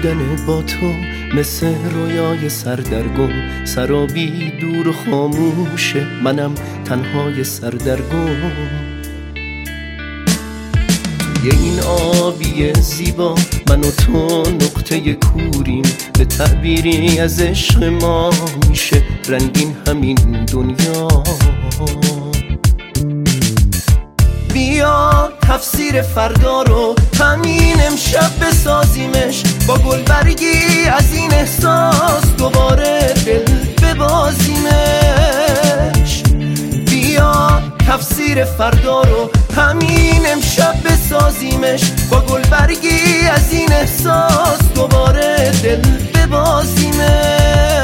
بودن با تو مثل رویای سردرگم، سرابی دور و خاموشه، منم تنهای سردرگم. توی این آبی زیبا من و تو نقطه کوریم، به تعبیری از عشق ما میشه رنگین همین دنیا. بیا تفسیر فردا رو همین امشب بسازیمش، با گلبرگی از این احساس دوباره دل ببازیمش. بیا تفسیر فردا رو همین امشب بسازیمش، با گلبرگی از این احساس دوباره دل ببازیمش.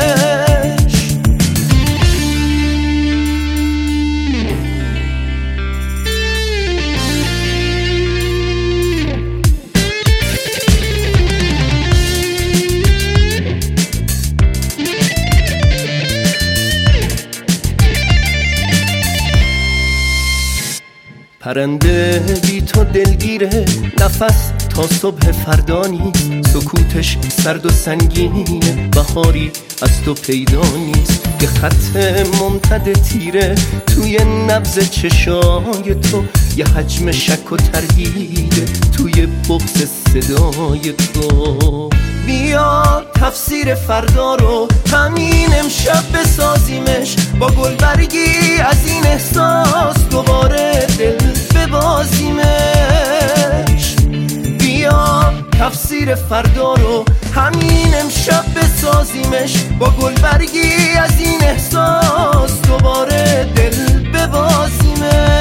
پرنده بی تو دلگیره، نفس تا صبح فردا نیست، سکوتش سرد و سنگینه، بهاری از تو پیدا نیست. یه خط ممتد تیره توی نبض چشای تو، یه حجم شک و تردیده توی بغض صدای تو. بیا تفسیر فردا رو همین امشب بسازیمش، با گلبرگی از این احساس دوباره دل ببازیمش. بیا تفسیر فردا رو همین امشب بسازیمش، با گلبرگی از این احساس دوباره دل ببازیمش.